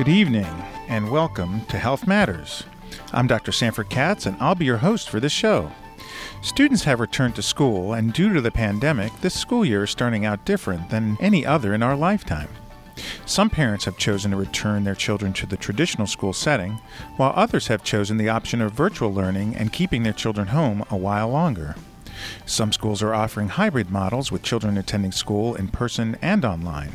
Good evening, and welcome to Health Matters. I'm Dr. Sanford Katz, and I'll be your host for this show. Students have returned to school, and due to the pandemic, this school year is starting out different than any other in our lifetime. Some parents have chosen to return their children to the traditional school setting, while others have chosen the option of virtual learning and keeping their children home a while longer. Some schools are offering hybrid models with children attending school in person and online.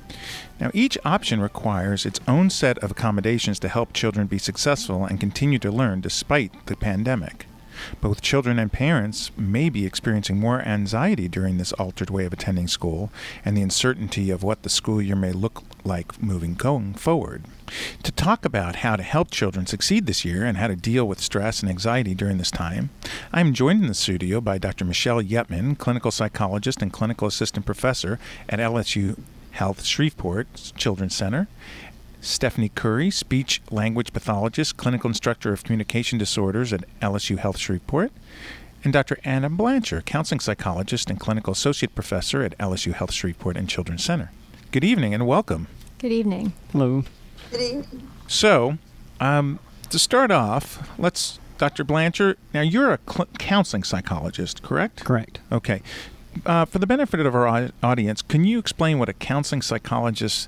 Now, each option requires its own set of accommodations to help children be successful and continue to learn despite the pandemic. Both children and parents may be experiencing more anxiety during this altered way of attending school and the uncertainty of what the school year may look like going forward. To talk about how to help children succeed this year and how to deal with stress and anxiety during this time, I'm joined in the studio by Dr. Michelle Yetman, clinical psychologist and clinical assistant professor at LSU Health Shreveport Children's Center, Stephanie Curry, speech language pathologist, clinical instructor of communication disorders at LSU Health Shreveport, and Dr. Anna Blanchard, counseling psychologist and clinical associate professor at LSU Health Shreveport and Children's Center. Good evening and welcome. Good evening. Hello. Good evening. So, to start off, Dr. Blanchard, now you're a counseling psychologist, correct? Correct. Okay. For the benefit of our audience, can you explain what a counseling psychologist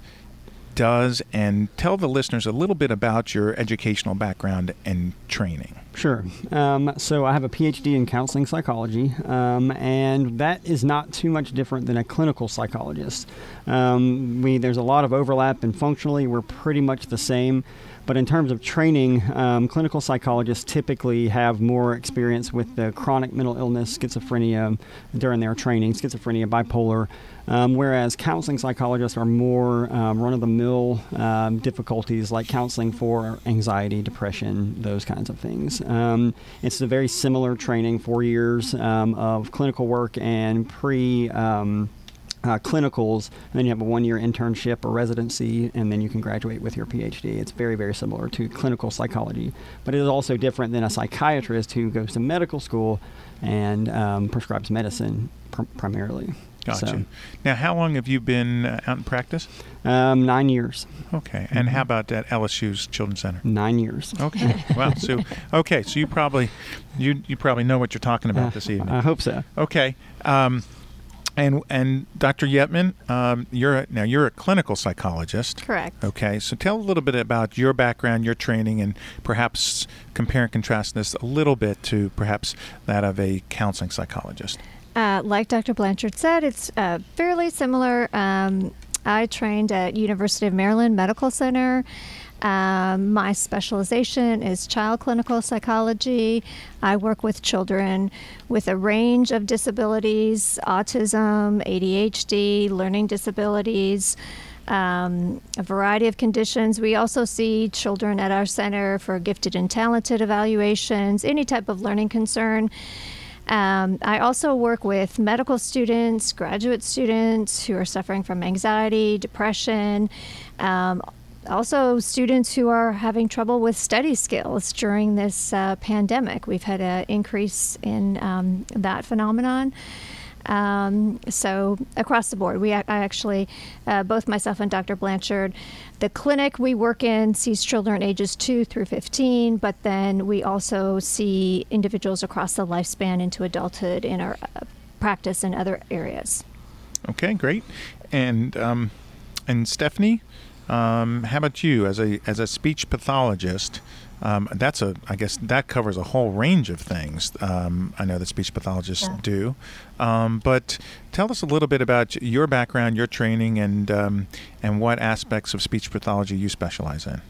does and tell the listeners a little bit about your educational background and training? Sure. So I have a PhD in counseling psychology, and that is not too much different than a clinical psychologist. There's a lot of overlap, and functionally we're pretty much the same. But in terms of training, clinical psychologists typically have more experience with the chronic mental illness, schizophrenia, during their training, schizophrenia, bipolar, whereas counseling psychologists are more run-of-the-mill difficulties like counseling for anxiety, depression, those kinds of things. It's a very similar training, 4 years of clinical work and clinicals, and then you have a 1-year internship or residency, and then you can graduate with your PhD. It's very, very similar to clinical psychology, but it is also different than a psychiatrist who goes to medical school and prescribes medicine primarily. Gotcha. So, now, how long have you been out in practice? 9 years. Okay. And how about at LSU's Children's Center? 9 years. Okay. Wow. So you probably know what you're talking about this evening. I hope so. Okay. And Dr. Yetman, you're a clinical psychologist. Correct. Okay, so tell a little bit about your background, your training, and perhaps compare and contrast this a little bit to perhaps that of a counseling psychologist. Like Dr. Blanchard said, it's fairly similar. I trained at University of Maryland Medical Center. My specialization is child clinical psychology. I work with children with a range of disabilities, autism, ADHD, learning disabilities, a variety of conditions. We also see children at our center for gifted and talented evaluations, any type of learning concern. I also work with medical students, graduate students who are suffering from anxiety, depression, also students who are having trouble with study skills during this pandemic. We've had an increase in that phenomenon. So across the board, I actually, both myself and Dr. Blanchard, the clinic we work in sees children ages 2 through 15, but then we also see individuals across the lifespan into adulthood in our practice in other areas. Okay, great. And Stephanie, how about you as a speech pathologist? I guess that covers a whole range of things. I know that speech pathologists do, but tell us a little bit about your background, your training, and what aspects of speech pathology you specialize in.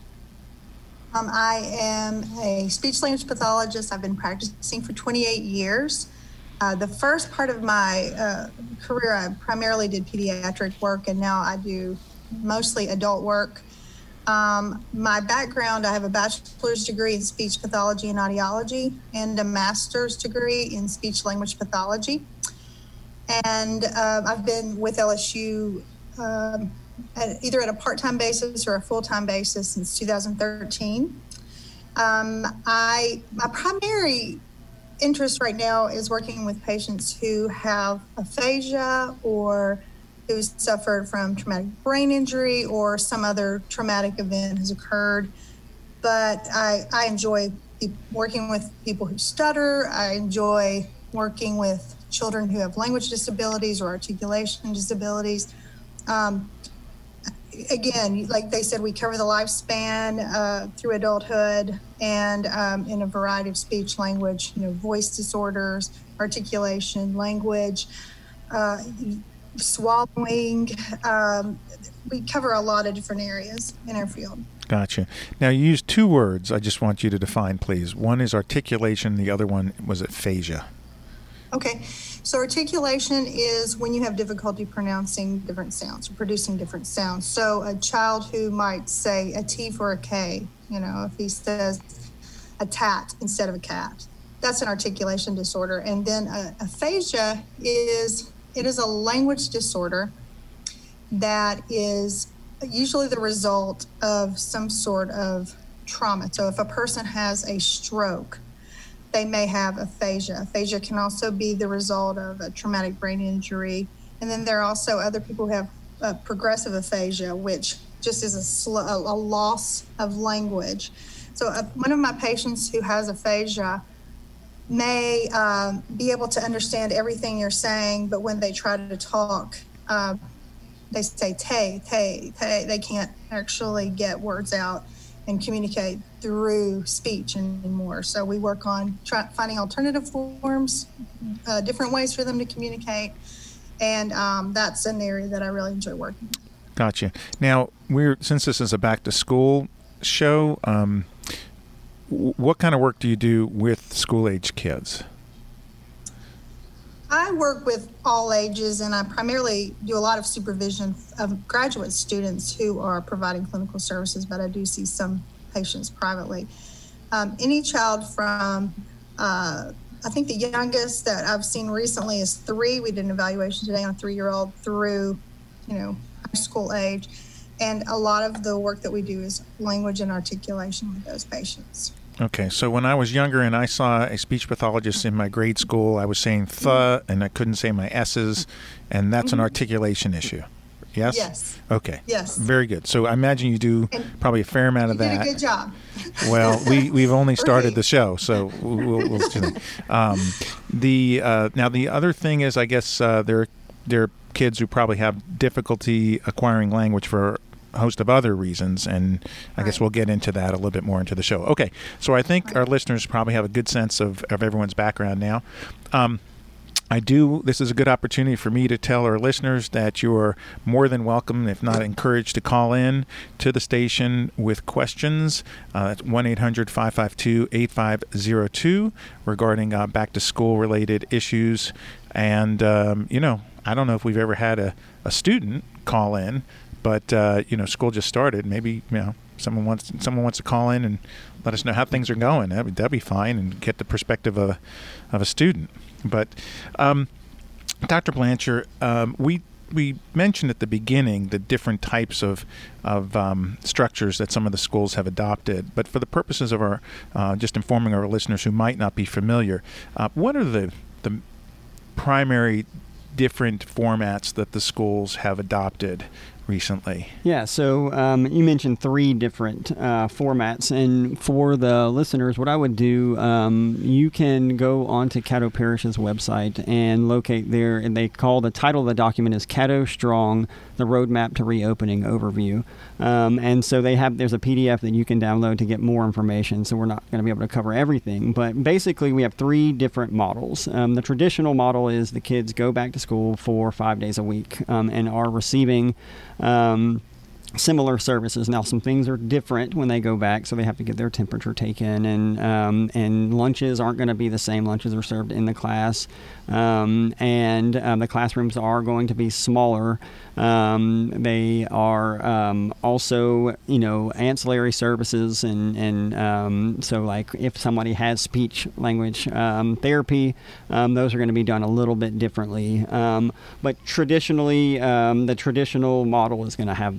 I am a speech language pathologist. I've been practicing for 28 years. The first part of my career, I primarily did pediatric work, and now I do mostly adult work. My background, I have a bachelor's degree in speech pathology and audiology and a master's degree in speech language pathology. And I've been with LSU either at a part-time basis or a full-time basis since 2013. My primary interest right now is working with patients who have aphasia or who suffered from traumatic brain injury or some other traumatic event has occurred. But I enjoy working with people who stutter. I enjoy working with children who have language disabilities or articulation disabilities. Again, like they said, we cover the lifespan through adulthood and in a variety of speech, language, voice disorders, articulation, language, swallowing. We cover a lot of different areas in our field. Gotcha. Now, you used two words I just want you to define, please. One is articulation. The other one was aphasia. Okay. So articulation is when you have difficulty pronouncing different sounds or producing different sounds. So a child who might say a T for a K, if he says a tat instead of a cat, that's an articulation disorder. And then aphasia is a language disorder that is usually the result of some sort of trauma. So if a person has a stroke, they may have aphasia. Aphasia can also be the result of a traumatic brain injury. And then there are also other people who have progressive aphasia, which just is a loss of language. So one of my patients who has aphasia may be able to understand everything you're saying, but when they try to talk, they say tay, tay, tay. They can't actually get words out and communicate through speech anymore. So we work on finding alternative forms, different ways for them to communicate. And that's an area that I really enjoy working with. Gotcha. Now, since this is a back to school show, what kind of work do you do with school-age kids? I work with all ages, and I primarily do a lot of supervision of graduate students who are providing clinical services, but I do see some patients privately. Any child from, I think the youngest that I've seen recently is 3. We did an evaluation today on a 3-year-old through, high school age. And a lot of the work that we do is language and articulation with those patients. Okay, so when I was younger and I saw a speech pathologist in my grade school, I was saying th and I couldn't say my S's, and that's an articulation issue. Yes? Yes. Okay. Yes. Very good. So I imagine you do probably a fair amount of that. You did a good job. Well, we've only started the show, so we'll now the other thing is, I guess there are kids who probably have difficulty acquiring language for a host of other reasons, and I guess we'll get into that a little bit more into the show. Okay, so I think our listeners probably have a good sense of everyone's background now. This is a good opportunity for me to tell our listeners that you're more than welcome, if not encouraged, to call in to the station with questions. That's 1-800-552-8502 regarding back-to-school related issues. And, I don't know if we've ever had a student call in, but, school just started. Maybe, someone wants to call in and let us know how things are going. That'd be fine, and get the perspective of a student. But Dr. Blanchard, we mentioned at the beginning the different types of structures that some of the schools have adopted. But for the purposes of our just informing our listeners who might not be familiar, what are the primary different formats that the schools have adopted recently? Yeah, so you mentioned 3 different formats, and for the listeners, what I would do, you can go onto Caddo Parish's website and locate there, and the title of the document is Caddo Strong, the Roadmap to Reopening Overview. And so there's a PDF that you can download to get more information, so we're not going to be able to cover everything, but basically we have 3 different models. The traditional model is the kids go back to school for 5 days a week and are receiving similar services. Now, some things are different when they go back, so they have to get their temperature taken, and lunches aren't going to be the same. Lunches are served in the class, and the classrooms are going to be smaller. They are also, ancillary services, and so like if somebody has speech language therapy, those are going to be done a little bit differently. But traditionally, the traditional model is going to have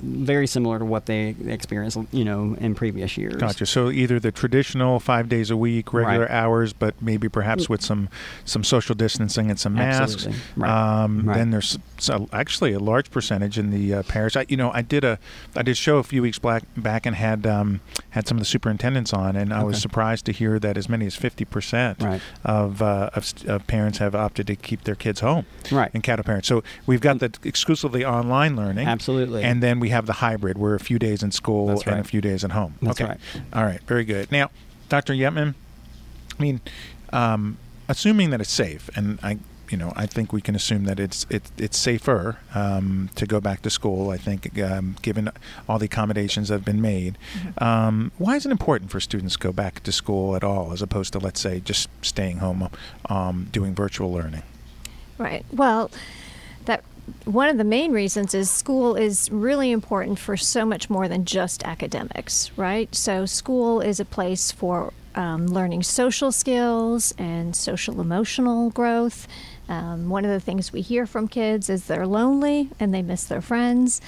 very similar to what they experienced, in previous years. Gotcha. So either the traditional 5 days a week, regular Right. hours, but maybe perhaps with some social distancing and some masks. Absolutely. Right. Then there's actually a large percentage in the parish. I did a show a few weeks back and had some of the superintendents on, and I was surprised to hear that as many as 50% Right. of parents have opted to keep their kids home. Right. And cattle parents. So we've got the exclusively online learning. Absolutely. And then we have the hybrid, where a few days in school That's and right. a few days at home. That's okay. right. All right. Very good. Now, Dr. Yetman, I mean, assuming that it's safe, and I think we can assume that it's safer to go back to school. I think, given all the accommodations that have been made, why is it important for students to go back to school at all, as opposed to, let's say, just staying home, doing virtual learning? Right. Well, that one of the main reasons is school is really important for so much more than just academics, right? So school is a place for learning social skills and social emotional growth. One of the things we hear from kids is they're lonely and they miss their friends.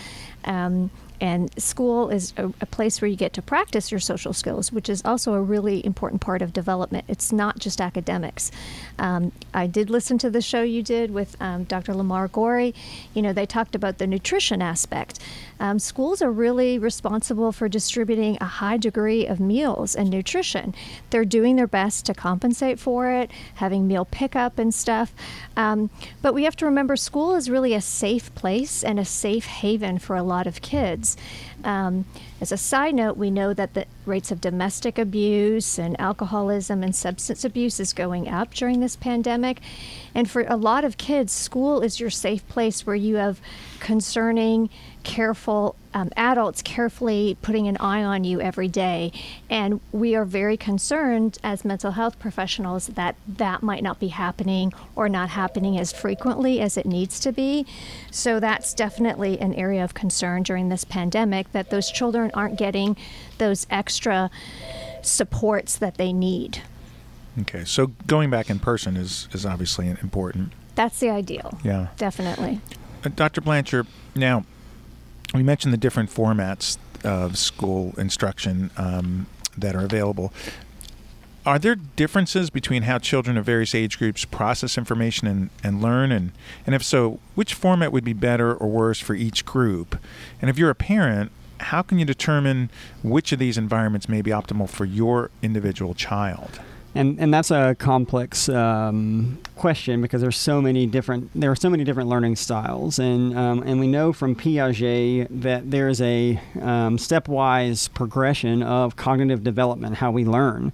And school is a place where you get to practice your social skills, which is also a really important part of development. It's not just academics. I did listen to the show you did with Dr. Lamar Gorey. They talked about the nutrition aspect. Schools are really responsible for distributing a high degree of meals and nutrition. They're doing their best to compensate for it, having meal pickup and stuff. But we have to remember school is really a safe place and a safe haven for a lot of kids. As a side note, we know that the rates of domestic abuse and alcoholism and substance abuse is going up during this pandemic. And for a lot of kids, school is your safe place where you have concerning, careful adults carefully putting an eye on you every day. And we are very concerned as mental health professionals that that might not be happening or not happening as frequently as it needs to be. So that's definitely an area of concern during this pandemic, that those children aren't getting those extra supports that they need. Okay, so going back in person is obviously important. That's the ideal. Yeah. Definitely. Dr. Blanchard, now, we mentioned the different formats of school instruction that are available. Are there differences between how children of various age groups process information and learn? And if so, which format would be better or worse for each group? And if you're a parent, how can you determine which of these environments may be optimal for your individual child? And that's a complex question, because there are so many different learning styles, and we know from Piaget that there's a stepwise progression of cognitive development, how we learn.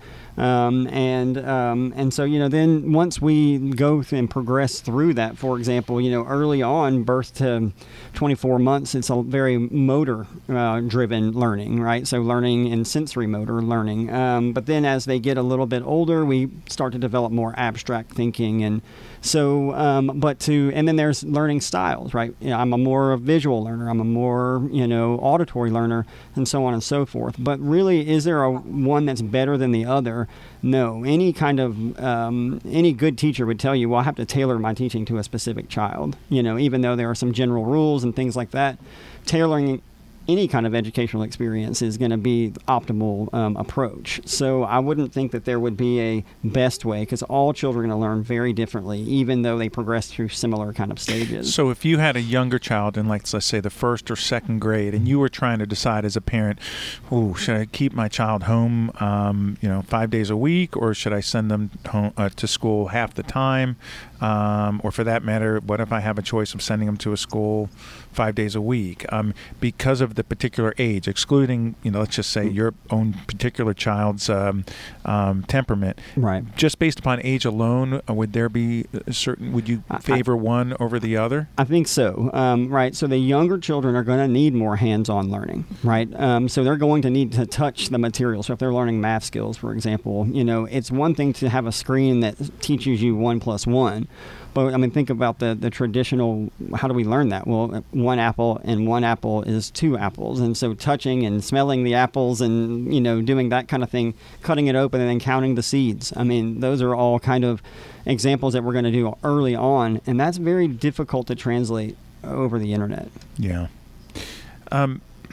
And so, then once we go and progress through that, for example, early on, birth to 24 months, it's a very motor driven learning, right? So learning and sensory motor learning. But then as they get a little bit older, we start to develop more abstract thinking. And so, and then there's learning styles, right? I'm a more visual learner. I'm a more, auditory learner, and so on and so forth. But really, is there one that's better than the other? No. Any kind of, any good teacher would tell you, well, I have to tailor my teaching to a specific child. Even though there are some general rules and things like that, tailoring any kind of educational experience is going to be the optimal approach. So I wouldn't think that there would be a best way, because all children are going to learn very differently, even though they progress through similar kind of stages. So if you had a younger child in, let's say, the first or second grade, and you were trying to decide as a parent, should I keep my child home 5 days a week, or should I send them home to school half the time? Or for that matter, what if I have a choice of sending them to a school 5 days a week? Because of the particular age, excluding, let's just say your own particular child's temperament. Right. Just based upon age alone, would you favor one over the other? I think so. Right. So the younger children are going to need more hands-on learning, right? So they're going to need to touch the material. So if they're learning math skills, for example, it's one thing to have a screen that teaches you 1 + 1. But think about the traditional, how do we learn that? Well, one apple is 2 apples. And so touching and smelling the apples and, doing that kind of thing, cutting it open and then counting the seeds. Those are all kind of examples that we're going to do early on. And that's very difficult to translate over the internet. Yeah.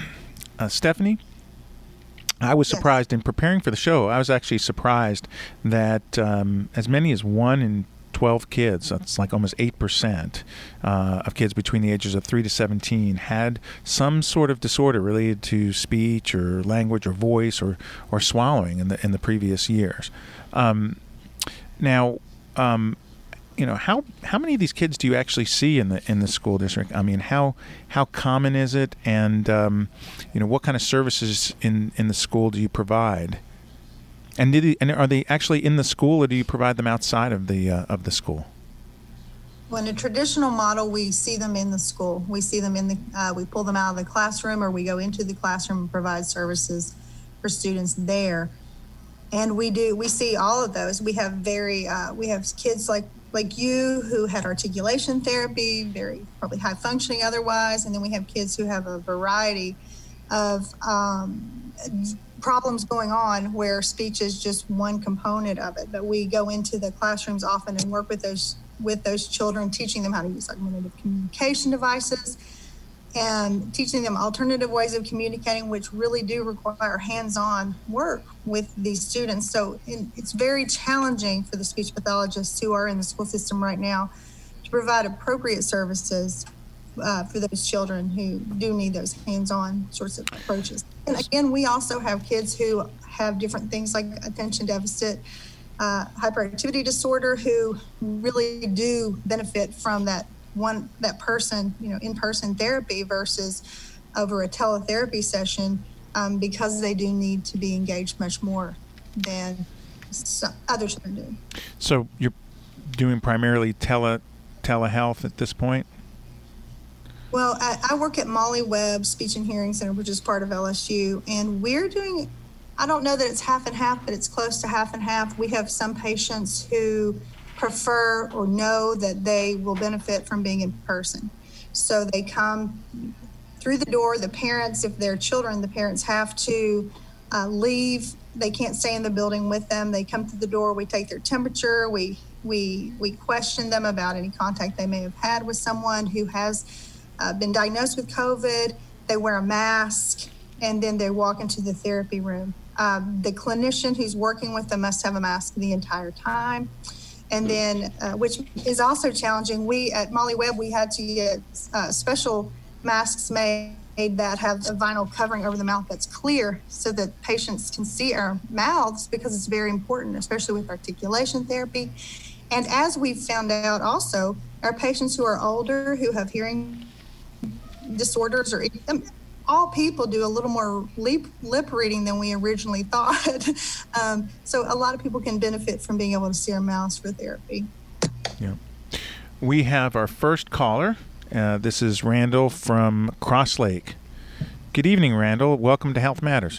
Stephanie, I was surprised in preparing for the show. I was actually surprised that as many as 1 in 12 kids, that's like almost 8% of kids between the ages of 3 to 17 had some sort of disorder related to speech or language or voice or swallowing in the previous years. Now, how many of these kids do you actually see in the school district? I mean, how common is it, and what kind of services in the school do you provide? And are they actually in the school, or do you provide them outside of the school? Well, in a traditional model, we see them in the school. We see them we pull them out of the classroom, or we go into the classroom and provide services for students there. And we see all of those. We have we have kids like you who had articulation therapy, very probably high functioning otherwise, and then we have kids who have a variety of problems going on where speech is just one component of it. But we go into the classrooms often and work with those children, teaching them how to use augmentative communication devices and teaching them alternative ways of communicating, which really do require hands-on work with these students. So it's very challenging for the speech pathologists who are in the school system right now to provide appropriate services for those children who do need those hands-on sorts of approaches. And again, we also have kids who have different things like attention deficit, hyperactivity disorder, who really do benefit from that person, in-person therapy versus over a teletherapy session, because they do need to be engaged much more than other children do. So you're doing primarily telehealth at this point? Well, I work at Molly Webb Speech and Hearing Center, which is part of LSU, and we're doing, I don't know that it's half and half, but it's close to half and half. We have some patients who prefer or know that they will benefit from being in person. So they come through the door. The parents, if they're children, the parents have to leave. They can't stay in the building with them. They come through the door. We take their temperature. We question them about any contact they may have had with someone who has been diagnosed with COVID. They wear a mask, and then they walk into the therapy room. The clinician who's working with them must have a mask the entire time. And then, which is also challenging, we at Molly Webb, we had to get special masks made that have a vinyl covering over the mouth that's clear so that patients can see our mouths, because it's very important, especially with articulation therapy. And as we've found out also, our patients who are older, who have hearing disorders, or all people do a little more lip reading than we originally thought. So a lot of people can benefit from being able to see our mouths for therapy. Yeah. We have our first caller. This is Randall from Cross Lake. Good evening, Randall. Welcome to Health Matters.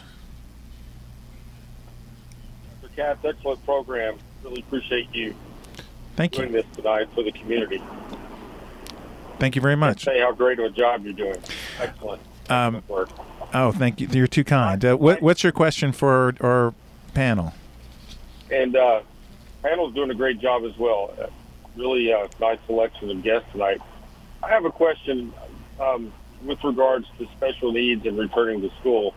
Dr. Katz, excellent program. Really appreciate you doing this tonight for the community. Thank you very much. Say how great of a job you're doing. Excellent. Work. Oh, thank you. You're too kind. What's your question for our panel? And panel's doing a great job as well. Really nice selection of guests tonight. I have a question with regards to special needs and returning to school.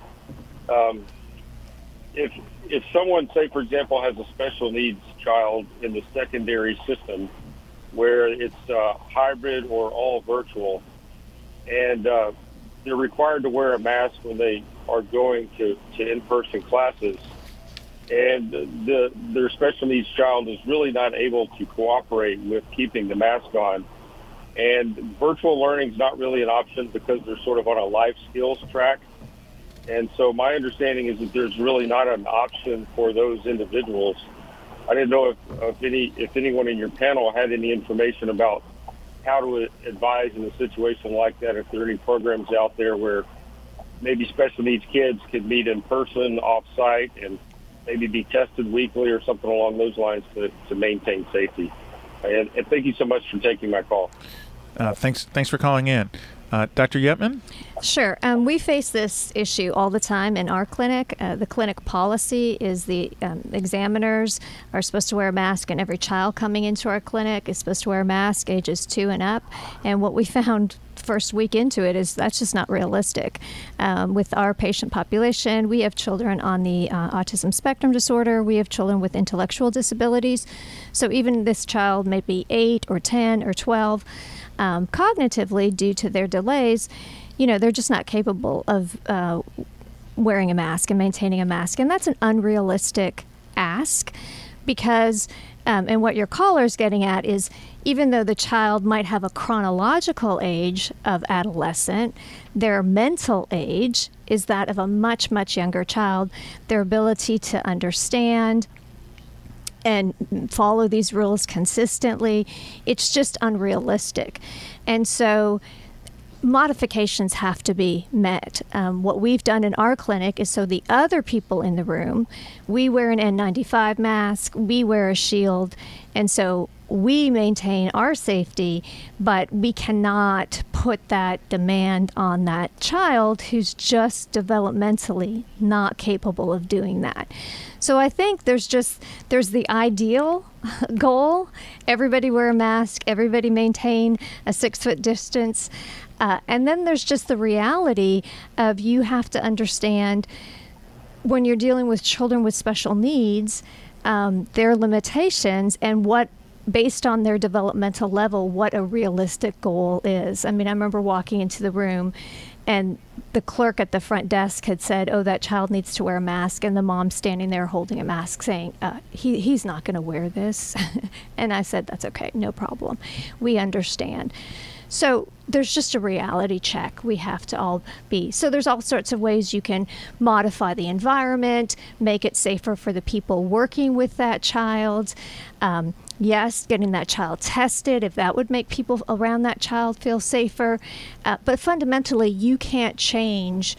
If someone, say, for example, has a special needs child in the secondary system where it's hybrid or all virtual, and they're required to wear a mask when they are going to in-person classes, and their special needs child is really not able to cooperate with keeping the mask on, and virtual learning is not really an option because they're sort of on a life skills track. And so my understanding is that there's really not an option for those individuals. I didn't know if anyone in your panel had any information about how to advise in a situation like that, if there are any programs out there where maybe special needs kids could meet in person, off-site, and maybe be tested weekly or something along those lines to maintain safety. And thank you so much for taking my call. Thanks for calling in. Dr. Yetman? Sure. We face this issue all the time in our clinic. The clinic policy is the examiners are supposed to wear a mask, and every child coming into our clinic is supposed to wear a mask, ages 2 and up. And what we found first week into it is that's just not realistic. With our patient population, we have children on the autism spectrum disorder. We have children with intellectual disabilities. So even this child may be 8 or 10 or 12, cognitively, due to their delays, they're just not capable of wearing a mask and maintaining a mask. And that's an unrealistic ask because, and what your caller is getting at is, even though the child might have a chronological age of adolescent, their mental age is that of a much, much younger child. Their ability to understand and follow these rules consistently, it's just unrealistic. And so modifications have to be met. What we've done in our clinic is so the other people in the room, we wear an N95 mask, we wear a shield, and so we maintain our safety, but we cannot put that demand on that child who's just developmentally not capable of doing that. So I think there's the ideal goal. Everybody wear a mask, everybody maintain a 6-foot distance. And then there's just the reality of you have to understand when you're dealing with children with special needs, their limitations and what, based on their developmental level, what a realistic goal is. I mean, I remember walking into the room and the clerk at the front desk had said, "Oh, that child needs to wear a mask," and the mom standing there holding a mask saying, he's not going to wear this. And I said, "That's okay, no problem. We understand." So there's just a reality check we have to all be. So there's all sorts of ways you can modify the environment, make it safer for the people working with that child. Yes, getting that child tested, if that would make people around that child feel safer. But fundamentally, you can't change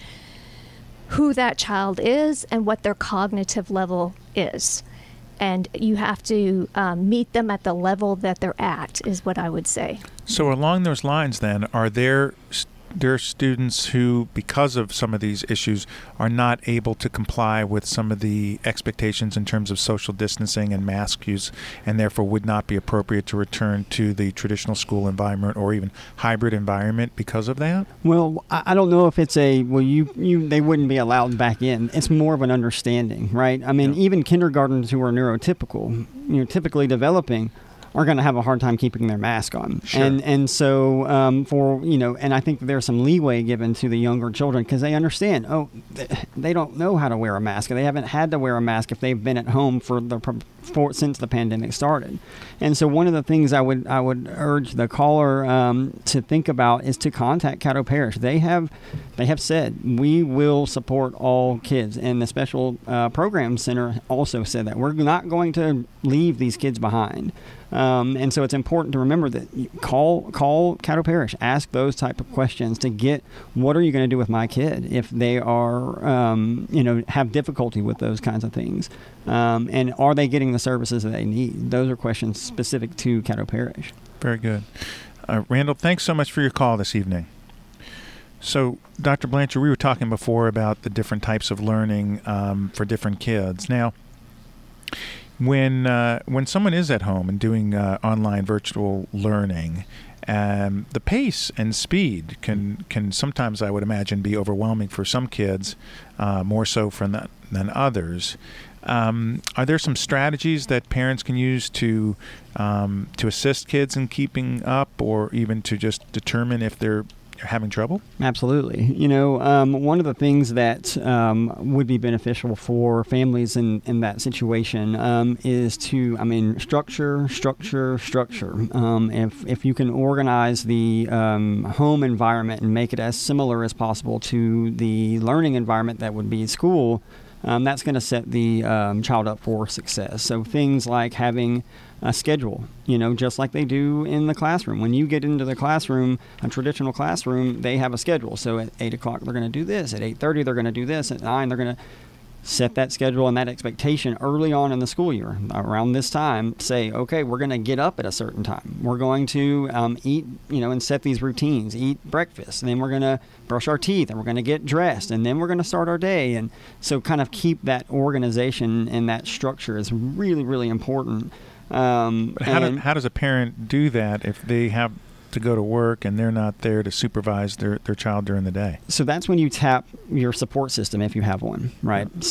who that child is and what their cognitive level is. And you have to meet them at the level that they're at, is what I would say. So along those lines, then, are there students who, because of some of these issues, are not able to comply with some of the expectations in terms of social distancing and mask use, and therefore would not be appropriate to return to the traditional school environment or even hybrid environment because of that? Well, I don't know if it's they wouldn't be allowed back in. It's more of an understanding, right? I mean, even kindergartners who are neurotypical, typically developing, are going to have a hard time keeping their mask on. Sure. And so and I think there's some leeway given to the younger children because they understand, they don't know how to wear a mask. They haven't had to wear a mask if they've been at home since the pandemic started. And so one of the things I would urge the caller to think about is to contact Caddo Parish. They have said, we will support all kids. And the Special Programs Center also said that. We're not going to leave these kids behind. And so it's important to remember that call Caddo Parish, ask those type of questions to get, what are you going to do with my kid if they are, have difficulty with those kinds of things? And are they getting the services that they need? Those are questions specific to Caddo Parish. Very good. Randall, thanks so much for your call this evening. So, Dr. Blanchard, we were talking before about the different types of learning for different kids. Now, when someone is at home and doing online virtual learning, the pace and speed can sometimes, I would imagine, be overwhelming for some kids, more so than others. Are there some strategies that parents can use to assist kids in keeping up, or even to just determine if they're having trouble? Absolutely. One of the things that would be beneficial for families in that situation is to, structure. If you can organize the home environment and make it as similar as possible to the learning environment that would be school, that's going to set the child up for success. So things like having a schedule, just like they do in the classroom. When you get into the classroom, a traditional classroom, they have a schedule. So at 8 o'clock, they're going to do this. At 8:30, they're going to do this. At 9, they're going to... set that schedule and that expectation early on in the school year. Around this time, say, okay, we're going to get up at a certain time. We're going to eat, and set these routines, eat breakfast, and then we're going to brush our teeth, and we're going to get dressed, and then we're going to start our day. And so kind of keep that organization and that structure is really, really important. But how does a parent do that if they have to go to work and they're not there to supervise their child during the day? So that's when you tap your support system if you have one, right? Yeah.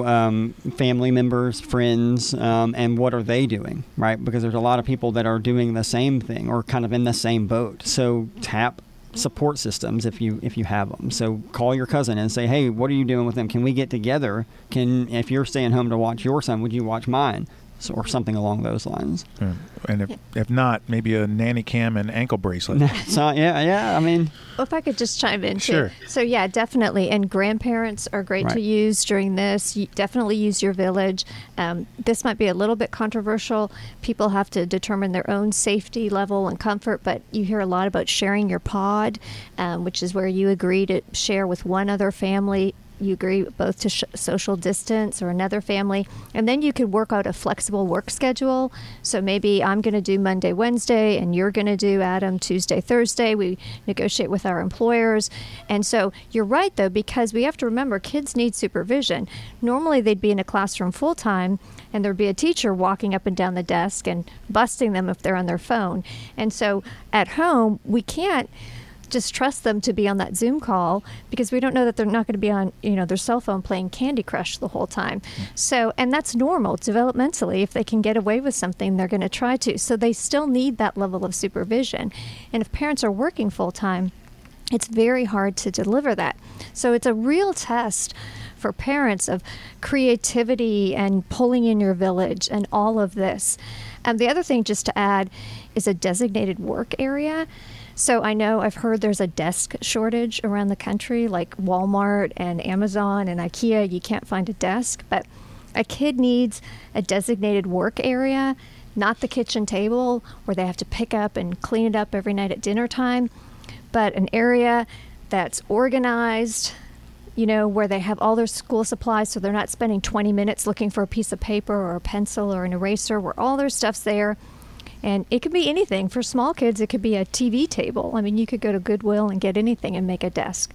So family members, friends, and what are they doing, right? Because there's a lot of people that are doing the same thing or kind of in the same boat. So tap support systems if you have them. So call your cousin and say, hey, what are you doing with them? Can we get together? If you're staying home to watch your son, would you watch mine? Or something along those lines. And if not, maybe a nanny cam and ankle bracelet. So, yeah. I mean, well, if I could just chime in too. Sure. So yeah, definitely. And grandparents are great to use during this. You definitely use your village. This might be a little bit controversial. People have to determine their own safety level and comfort, but you hear a lot about sharing your pod, which is where you agree to share with one other family. You agree both to social distance or another family, and then you could work out a flexible work schedule. So maybe I'm going to do Monday, Wednesday, and you're going to do, Adam, Tuesday, Thursday. We negotiate with our employers. And so you're right, though, because we have to remember kids need supervision. Normally they'd be in a classroom full time, and there'd be a teacher walking up and down the desk and busting them if they're on their phone. And so at home, we can't just trust them to be on that Zoom call because we don't know that they're not going to be on, their cell phone playing Candy Crush the whole time. So, and that's normal developmentally. If they can get away with something, they're going to try to. So they still need that level of supervision. And if parents are working full time, it's very hard to deliver that. So it's a real test for parents of creativity and pulling in your village and all of this. The other thing just to add is a designated work area. So I know I've heard there's a desk shortage around the country, like Walmart and Amazon and IKEA. You can't find a desk, but a kid needs a designated work area, not the kitchen table where they have to pick up and clean it up every night at dinner time, but an area that's organized, where they have all their school supplies so they're not spending 20 minutes looking for a piece of paper or a pencil or an eraser, where all their stuff's there. And it could be anything. For small kids, it could be a TV table. I mean, you could go to Goodwill and get anything and make a desk.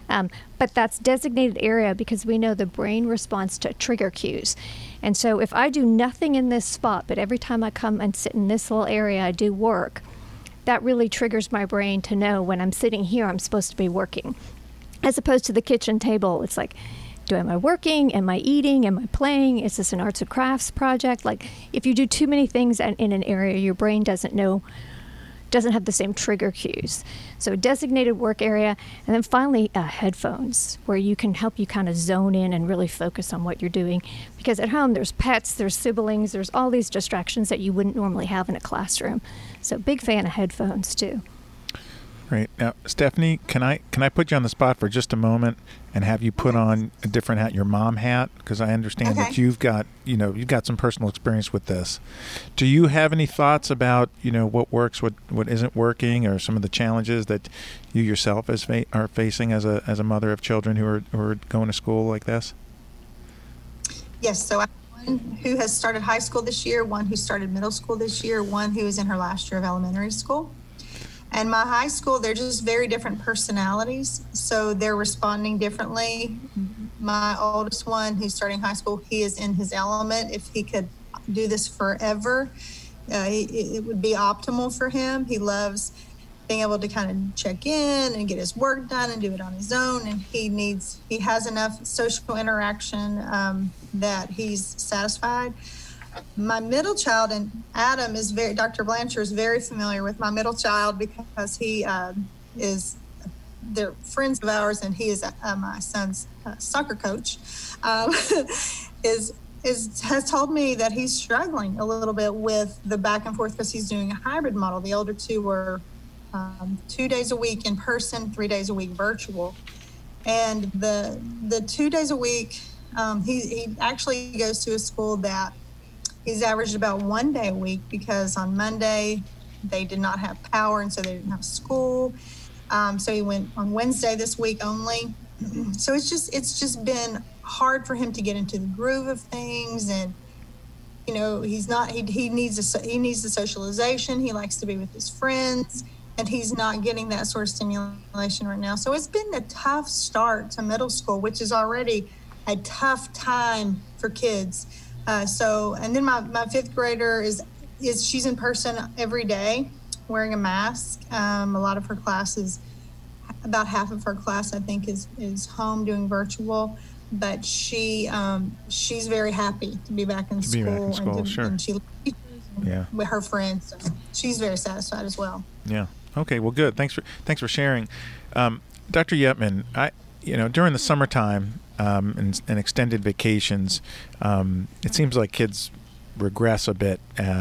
But that's designated area because we know the brain responds to trigger cues. And so if I do nothing in this spot, but every time I come and sit in this little area, I do work, that really triggers my brain to know when I'm sitting here, I'm supposed to be working. As opposed to the kitchen table, it's like, am I working? Am I eating? Am I playing? Is this an arts and crafts project? Like, if you do too many things in an area, your brain doesn't have the same trigger cues. So designated work area, and then finally headphones, where you can help you kind of zone in and really focus on what you're doing. Because at home, there's pets, there's siblings, there's all these distractions that you wouldn't normally have in a classroom. So big fan of headphones too. Right. Now, Stephanie, can I put you on the spot for just a moment and have you put on a different hat, your mom hat? Because I understand that you've got some personal experience with this. Do you have any thoughts about, what works, what isn't working, or some of the challenges that you yourself are facing as a mother of children who are going to school like this? Yes. So I have one who has started high school this year, one who started middle school this year, one who is in her last year of elementary school. And my high school, they're just very different personalities, so they're responding differently. My oldest one, who's starting high school, he is in his element. If he could do this forever, it would be optimal for him. He loves being able to kind of check in and get his work done and do it on his own. And he has enough social interaction that he's satisfied. My middle child, and Adam Dr. Blanchard is very familiar with my middle child because he they're friends of ours, and he is my son's soccer coach, has told me that he's struggling a little bit with the back and forth because he's doing a hybrid model. The older two were 2 days a week in person, 3 days a week virtual. And the 2 days a week, he actually goes to a school that he's averaged about 1 day a week because on Monday they did not have power, and so they didn't have school. So he went on Wednesday this week only, So it's just been hard for him to get into the groove of things, and he needs the socialization. He likes to be with his friends, and he's not getting that sort of stimulation right now. So it's been a tough start to middle school, which is already a tough time for kids. And then my fifth grader she's in person every day wearing a mask. A lot of her classes, about half of her class, I think, is home doing virtual. But she's very happy to be back in school. Sure. And she with her friends. So she's very satisfied as well. Yeah. Okay. Well, good. Thanks for sharing, Dr. Yetman. During the summertime and extended vacations, it seems like kids regress a bit,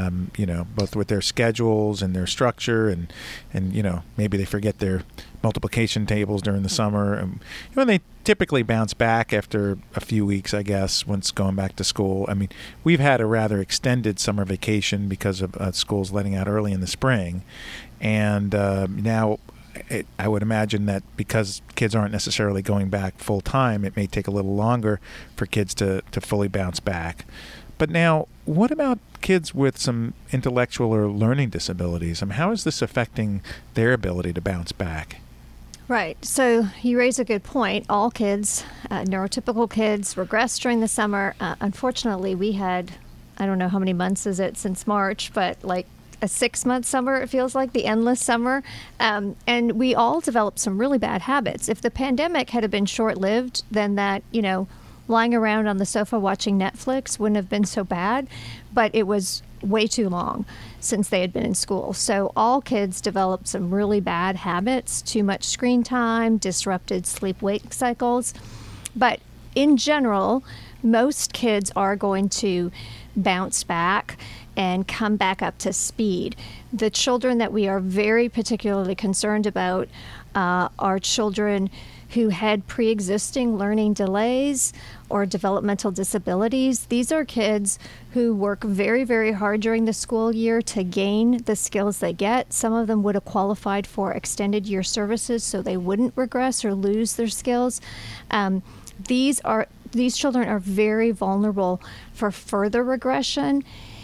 both with their schedules and their structure, and maybe they forget their multiplication tables during the summer. And they typically bounce back after a few weeks, I guess, once going back to school. I mean, we've had a rather extended summer vacation because of schools letting out early in the spring, and now I would imagine that because kids aren't necessarily going back full time, it may take a little longer for kids to fully bounce back. But now, what about kids with some intellectual or learning disabilities? How is this affecting their ability to bounce back? Right. So you raise a good point. All kids, neurotypical kids, regress during the summer. Unfortunately, we had, I don't know how many months is it since March, but like a 6-month summer, it feels like, the endless summer. And we all developed some really bad habits. If the pandemic had been short-lived, then that, lying around on the sofa watching Netflix wouldn't have been so bad, but it was way too long since they had been in school. So all kids developed some really bad habits, too much screen time, disrupted sleep-wake cycles. But in general, most kids are going to bounce back and come back up to speed. The children that we are very particularly concerned about are children who had pre-existing learning delays or developmental disabilities. These are kids who work very, very hard during the school year to gain the skills they get. Some of them would have qualified for extended year services so they wouldn't regress or lose their skills. These children are very vulnerable for further regression.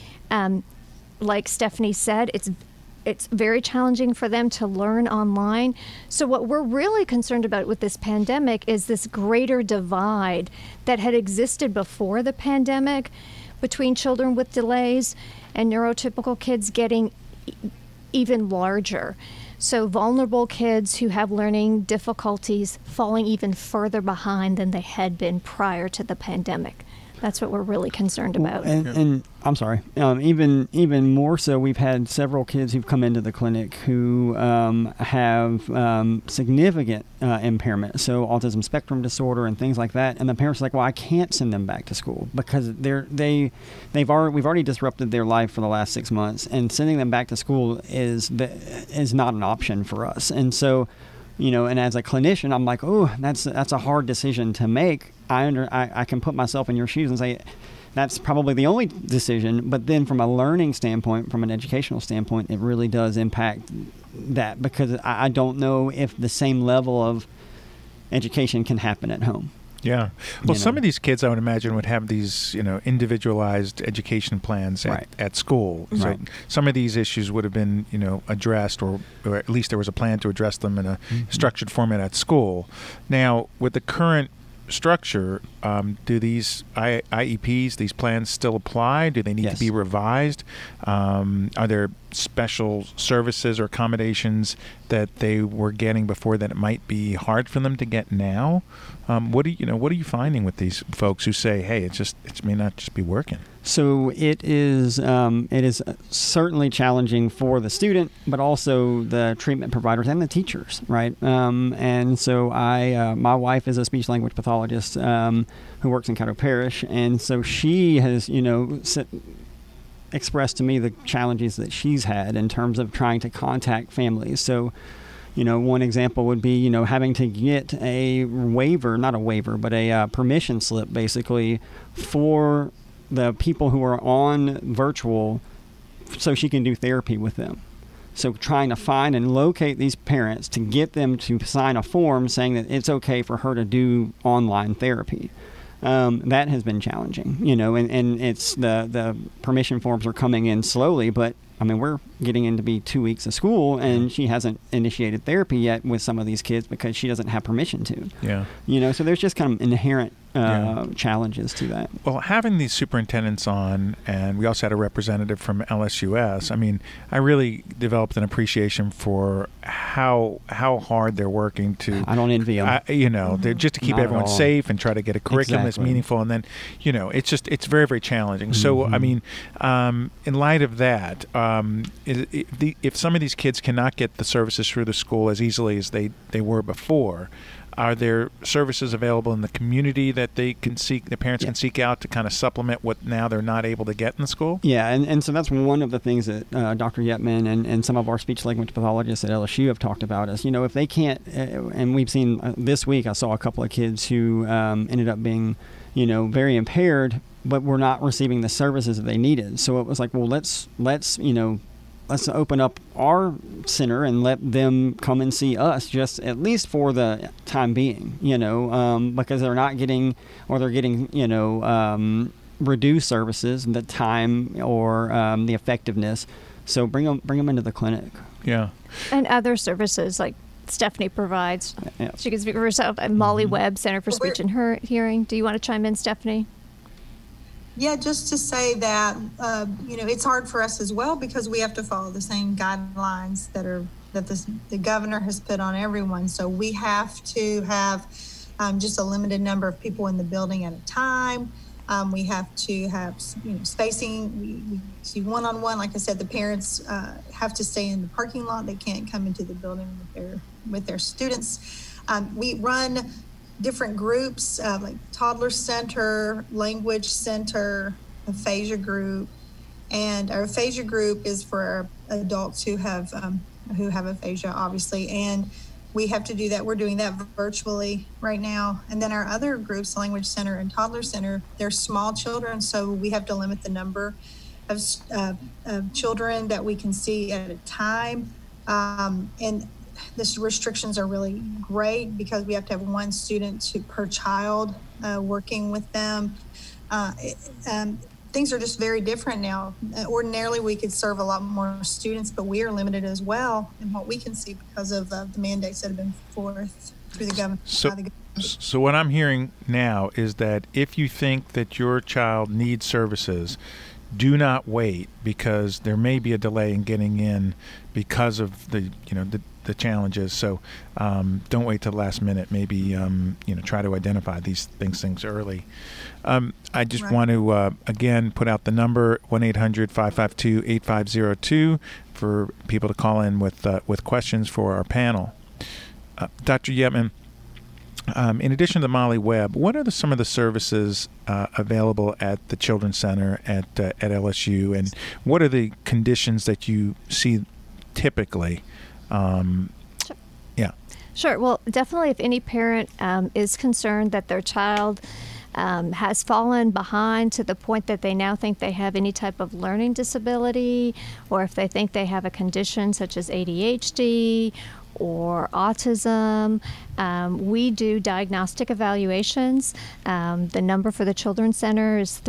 Like Stephanie said, it's very challenging for them to learn online. So what we're really concerned about with this pandemic is this greater divide that had existed before the pandemic between children with delays and neurotypical kids getting even larger. So vulnerable kids who have learning difficulties falling even further behind than they had been prior to the pandemic. That's what we're really concerned about. And I'm sorry, even more so, we've had several kids who've come into the clinic who have significant impairment, so autism spectrum disorder and things like that. And the parents are like, well, I can't send them back to school because we've already disrupted their life for the last 6 months, and sending them back to school is not an option for us. And so, and as a clinician, I'm like, oh, that's a hard decision to make. I can put myself in your shoes and say that's probably the only decision. But then from a learning standpoint, from an educational standpoint, it really does impact that, because I don't know if the same level of education can happen at home. Yeah. Well, some of these kids, I would imagine, would have these, individualized education plans at school. So some of these issues would have been, addressed, or at least there was a plan to address them in a structured format at school. Now, with the current structure, do these IEPs, these plans still apply? Do they need to be revised? Are there special services or accommodations that they were getting before that it might be hard for them to get now? What are you finding with these folks who say, hey, it may not just be working? So it is certainly challenging for the student, but also the treatment providers and the teachers, right? And so my wife is a speech language pathologist who works in Caddo Parish, and so she has, expressed to me the challenges that she's had in terms of trying to contact families. So, one example would be, having to get a permission slip, basically, for the people who are on virtual so she can do therapy with them. So trying to find and locate these parents to get them to sign a form saying that it's okay for her to do online therapy. That has been challenging, and it's the permission forms are coming in slowly, but I mean, we're getting in to be 2 weeks of school, and she hasn't initiated therapy yet with some of these kids because she doesn't have permission to. Yeah. So there's just kind of inherent challenges to that. Well, having these superintendents on, and we also had a representative from LSUS, I mean, I really developed an appreciation for how hard they're working to... I don't envy them. They're just to keep Not everyone safe and try to get a curriculum that's meaningful. And then, it's very, very challenging. So, I mean, in light of that, if some of these kids cannot get the services through the school as easily as they were before, are there services available in the community that the parents can seek out to kind of supplement what now they're not able to get in the school? Yeah, and so that's one of the things that Dr. Yetman and some of our speech language pathologists at LSU have talked about is, if they can't, and we've seen this week, I saw a couple of kids who ended up being, very impaired, but were not receiving the services that they needed. So it was like, well, let's open up our center and let them come and see us, just at least for the time being, because they're not getting, or they're getting, reduced services, the time or the effectiveness. So bring them into the clinic. Yeah. And other services like Stephanie provides. Yeah. She can speak for herself. Molly Webb, Center for Speech and Hearing. Do you want to chime in, Stephanie? Yeah, just to say that, it's hard for us as well because we have to follow the same guidelines that the governor has put on everyone. So we have to have just a limited number of people in the building at a time. We have to have, spacing. We see one-on-one. Like I said, the parents have to stay in the parking lot. They can't come into the building with their students. We run different groups like toddler center, language center, aphasia group, and our aphasia group is for adults who have aphasia, obviously, and we have to do that. We're doing that virtually right now. And then our other groups, language center and toddler center, they're small children, so we have to limit the number of children that we can see at a time, and the restrictions are really great because we have to have one student per child working with them. Things are just very different now. Ordinarily, we could serve a lot more students, but we are limited as well in what we can see because of the mandates that have been forth through the government. So what I'm hearing now is that if you think that your child needs services, do not wait, because there may be a delay in getting in because of the challenges. So don't wait till the last minute. Maybe try to identify these things early. I just want to again put out the number 1-800-552-8502 for people to call in with questions for our panel. Dr. Yetman, in addition to Molly Webb, what are some of the services available at the Children's Center at LSU, and what are the conditions that you see typically? Sure. Yeah. Sure. Well, definitely if any parent is concerned that their child has fallen behind to the point that they now think they have any type of learning disability, or if they think they have a condition such as ADHD or autism, we do diagnostic evaluations. The number for the Children's Center is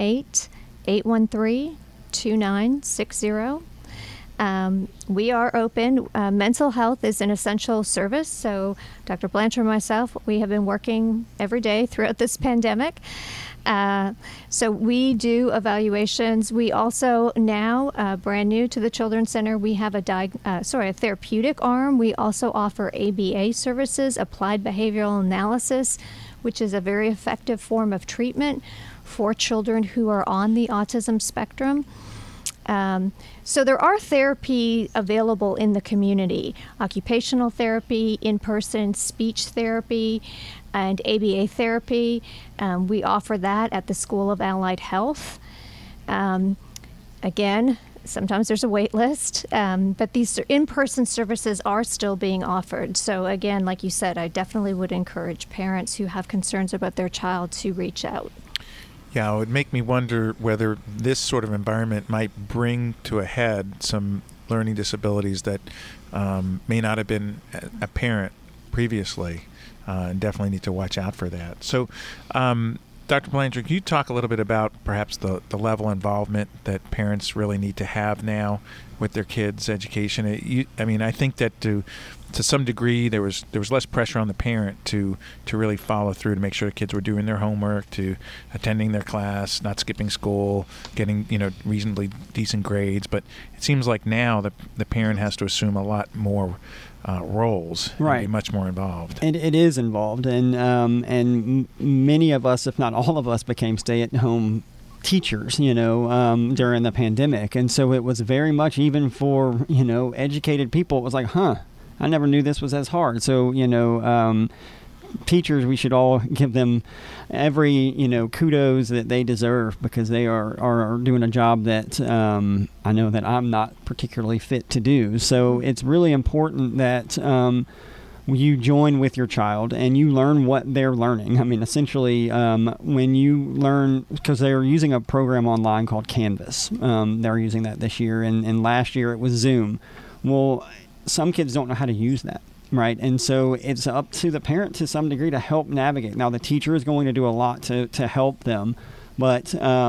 318-813-2960. We are open. Mental health is an essential service. So Dr. Blanchard and myself, we have been working every day throughout this pandemic. So we do evaluations. We also now, brand new to the Children's Center, we have a therapeutic arm. We also offer ABA services, applied behavioral analysis, which is a very effective form of treatment for children who are on the autism spectrum. So there are therapy available in the community: occupational therapy, in-person speech therapy, and ABA therapy. We offer that at the School of Allied Health. Again, sometimes there's a wait list, but these in-person services are still being offered. So again, like you said, I definitely would encourage parents who have concerns about their child to reach out. Yeah, it would make me wonder whether this sort of environment might bring to a head some learning disabilities that may not have been apparent previously, and definitely need to watch out for that. So, Dr. Blanchard, can you talk a little bit about perhaps the level of involvement that parents really need to have now with their kids' education? I think that to some degree there was less pressure on the parent to really follow through, to make sure the kids were doing their homework, to attending their class, not skipping school, getting reasonably decent grades. But it seems like now the parent has to assume a lot more roles, right, and be much more involved. And it is involved, and many of us, if not all of us, became stay-at-home teachers, during the pandemic. And so it was very much, even for, educated people, it was like, I never knew this was as hard. So, teachers, we should all give them every, kudos that they deserve, because they are doing a job that I know that I'm not particularly fit to do. So it's really important that you join with your child and you learn what they're learning. I mean, essentially, when you learn, because they're using a program online called Canvas. They're using that this year, and last year it was Zoom. Well, some kids don't know how to use that, right? And so it's up to the parent to some degree to help navigate. Now, the teacher is going to do a lot to help them, but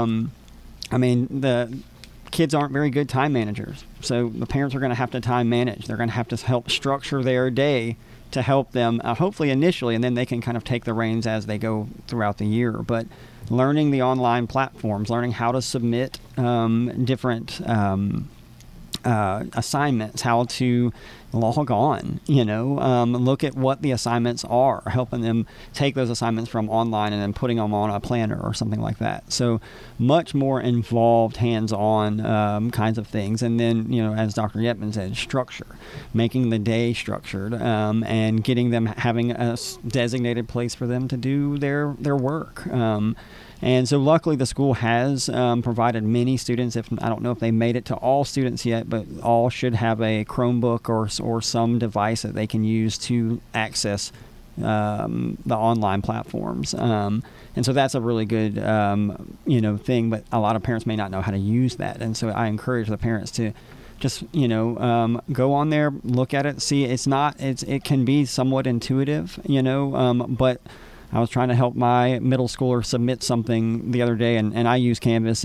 the kids aren't very good time managers. So the parents are going to have to time manage. They're going to have to help structure their day to help them, hopefully initially, and then they can kind of take the reins as they go throughout the year. But learning the online platforms, learning how to submit different assignments, how to log on, look at what the assignments are, helping them take those assignments from online and then putting them on a planner or something like that. So much more involved, hands-on kinds of things. And then, as Dr. Yetman said, structure, making the day structured, and getting them, having a designated place for them to do their work. And so luckily the school has provided many students, I don't know if they made it to all students yet, but all should have a Chromebook or some device that they can use to access the online platforms. And so that's a really good, thing, but a lot of parents may not know how to use that. And so I encourage the parents to just, go on there, look at it, see. It can be somewhat intuitive, but I was trying to help my middle schooler submit something the other day, and I use Canvas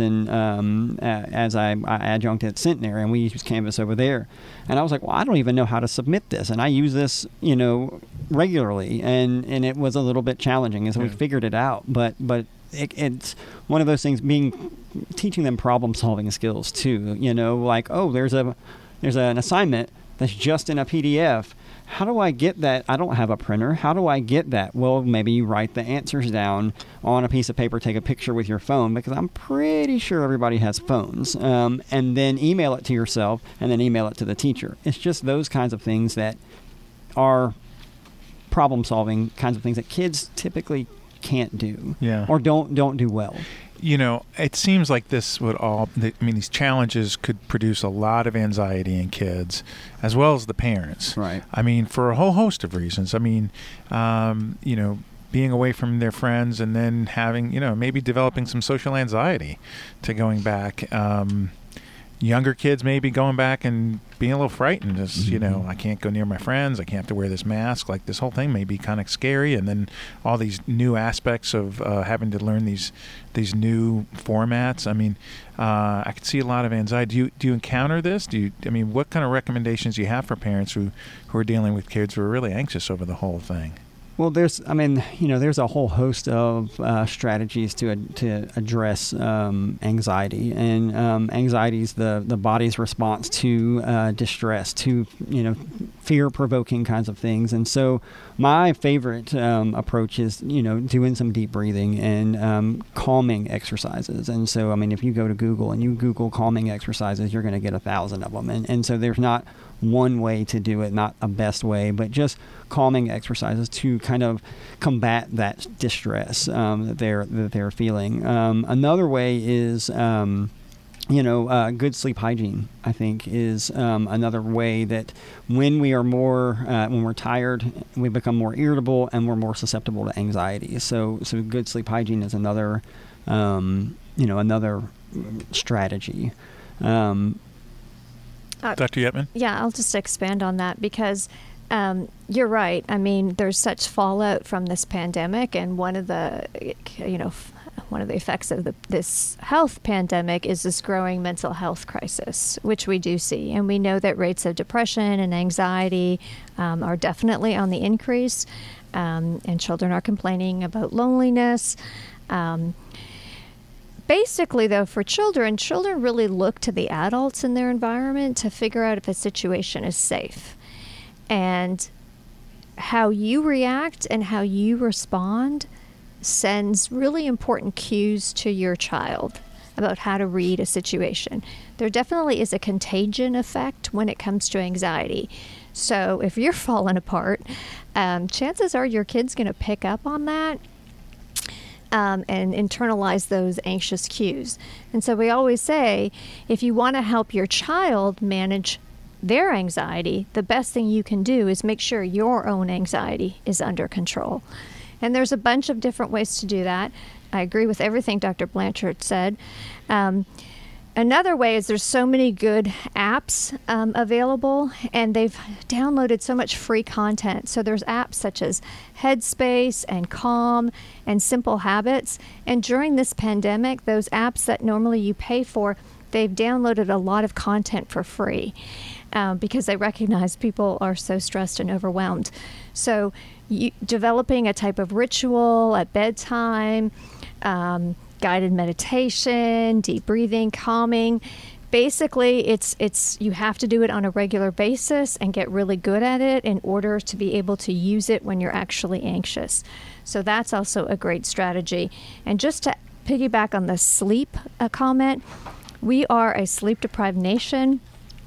as I adjunct at Centenary, and we use Canvas over there. And I was like, well, I don't even know how to submit this, and I use this, regularly, and it was a little bit challenging, and so we figured it out. But it's one of those things, teaching them problem-solving skills too. Like, oh, there's an assignment that's just in a PDF. How do I get that? I don't have a printer. How do I get that? Well, maybe you write the answers down on a piece of paper, take a picture with your phone, because I'm pretty sure everybody has phones, and then email it to yourself, and then email it to the teacher. It's just those kinds of things that are problem-solving kinds of things that kids typically can't do, or don't do well. It seems like this these challenges could produce a lot of anxiety in kids as well as the parents. Right. For a whole host of reasons. Being away from their friends and then having, maybe developing some social anxiety to going back. Younger kids maybe going back and being a little frightened. Just, I can't go near my friends. I can't have to wear this mask. Like, this whole thing may be kind of scary. And then all these new aspects of having to learn these new formats. I could see a lot of anxiety. Do you encounter this? What kind of recommendations do you have for parents who are dealing with kids who are really anxious over the whole thing? Well, there's a whole host of strategies to address anxiety, and anxiety is the body's response to distress, to fear-provoking kinds of things. And so, my favorite approach is doing some deep breathing and calming exercises. And so, if you go to Google and you Google calming exercises, you're going to get 1,000 of them. And so there's not one way to do it, not a best way, but just calming exercises to kind of combat that distress that they're feeling. Another way is good sleep hygiene, I think, is another way that when we are when we're tired, we become more irritable and we're more susceptible to anxiety. So good sleep hygiene is another another strategy. Dr. Yetman? Yeah, I'll just expand on that because you're right. I mean, there's such fallout from this pandemic, and one of the effects of this health pandemic is this growing mental health crisis, which we do see. And we know that rates of depression and anxiety are definitely on the increase, and children are complaining about loneliness. Basically, though, for children really look to the adults in their environment to figure out if a situation is safe. And how you react and how you respond sends really important cues to your child about how to read a situation. There definitely is a contagion effect when it comes to anxiety. So if you're falling apart, chances are your kid's going to pick up on that and internalize those anxious cues. And so we always say, if you want to help your child manage their anxiety, the best thing you can do is make sure your own anxiety is under control. And there's a bunch of different ways to do that. I agree with everything Dr. Blanchard said. Another way is there's so many good apps available, and they've downloaded so much free content. So there's apps such as Headspace and Calm and Simple Habits. And during this pandemic, those apps that normally you pay for, they've downloaded a lot of content for free because they recognize people are so stressed and overwhelmed. So developing a type of ritual at bedtime, guided meditation, deep breathing, calming. Basically, it's you have to do it on a regular basis and get really good at it in order to be able to use it when you're actually anxious. So that's also a great strategy. And just to piggyback on the sleep comment, we are a sleep-deprived nation.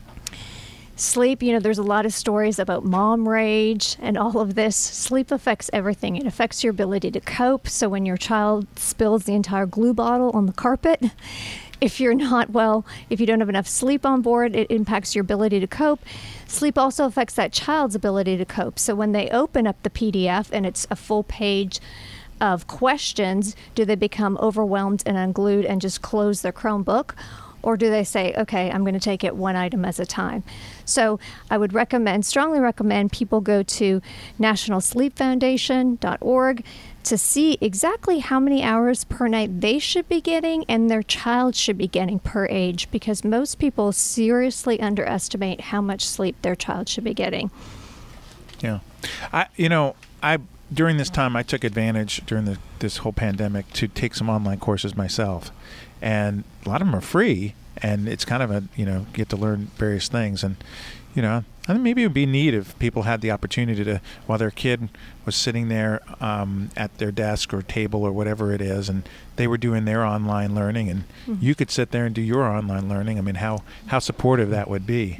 Sleep, there's a lot of stories about mom rage and all of this. Sleep affects everything. It affects your ability to cope. So when your child spills the entire glue bottle on the carpet, if you don't have enough sleep on board, it impacts your ability to cope. Sleep also affects that child's ability to cope. So when they open up the PDF and it's a full page of questions, do they become overwhelmed and unglued and just close their Chromebook? Or do they say, okay, I'm going to take it one item at a time? So I would strongly recommend people go to nationalsleepfoundation.org to see exactly how many hours per night they should be getting and their child should be getting per age, because most people seriously underestimate how much sleep their child should be getting. Yeah. During this time, I took advantage during this whole pandemic to take some online courses myself. And a lot of them are free, and it's kind of get to learn various things. And, I think maybe it would be neat if people had the opportunity to, while their kid was sitting there at their desk or table or whatever it is, and they were doing their online learning, and you could sit there and do your online learning. I mean, how supportive that would be.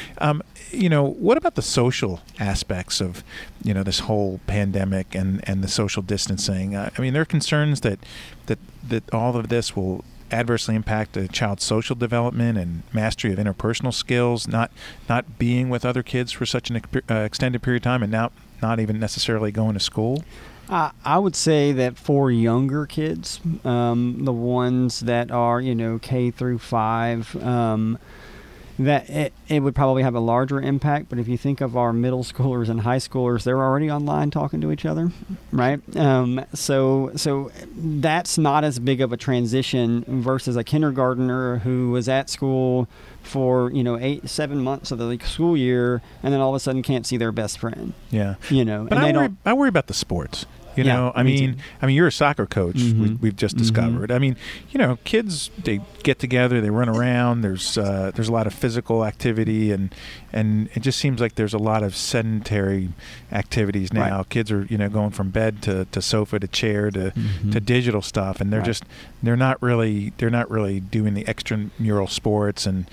What about the social aspects of, this whole pandemic and the social distancing? I mean, there are concerns that all of this will adversely impact a child's social development and mastery of interpersonal skills, not being with other kids for such an extended period of time, and now not even necessarily going to school? I would say that for younger kids, the ones that are, K through 5, that it would probably have a larger impact. But if you think of our middle schoolers and high schoolers, they're already online talking to each other, right? So that's not as big of a transition versus a kindergartner who was at school for 7 months of the school year and then all of a sudden can't see their best friend. Yeah. But I worry about the sports. I mean, you're a soccer coach. We've just discovered. I mean, kids, they get together, they run around. There's a lot of physical activity, and it just seems like there's a lot of sedentary activities now. Right. Kids are going from bed to sofa to chair to digital stuff, and they're not really doing the extramural sports and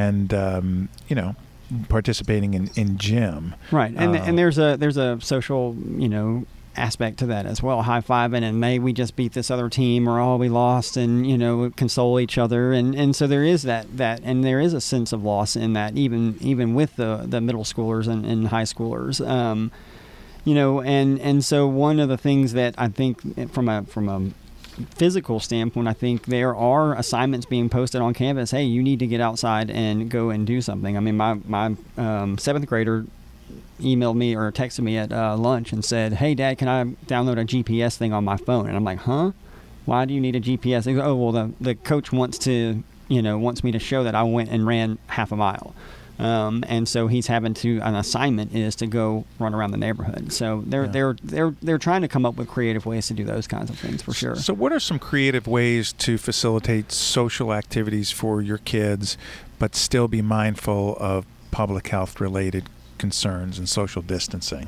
participating in gym. Right, and there's a social aspect to that as well, high-fiving and may we just beat this other team or we lost, and console each other, and so there is that and there is a sense of loss in that even with the middle schoolers and high schoolers, and so one of the things that I think from a physical standpoint, I think there are assignments being posted on campus. Hey, you need to get outside and go and do something. I mean, my seventh grader emailed me or texted me at lunch and said, "Hey, Dad, can I download a GPS thing on my phone?" And I'm like, "Huh? Why do you need a GPS?" They go, "Oh, well, the coach wants me to show that I went and ran half a mile." And so he's having an assignment is to go run around the neighborhood. So they're trying to come up with creative ways to do those kinds of things for sure. So what are some creative ways to facilitate social activities for your kids, but still be mindful of public health related concerns and social distancing?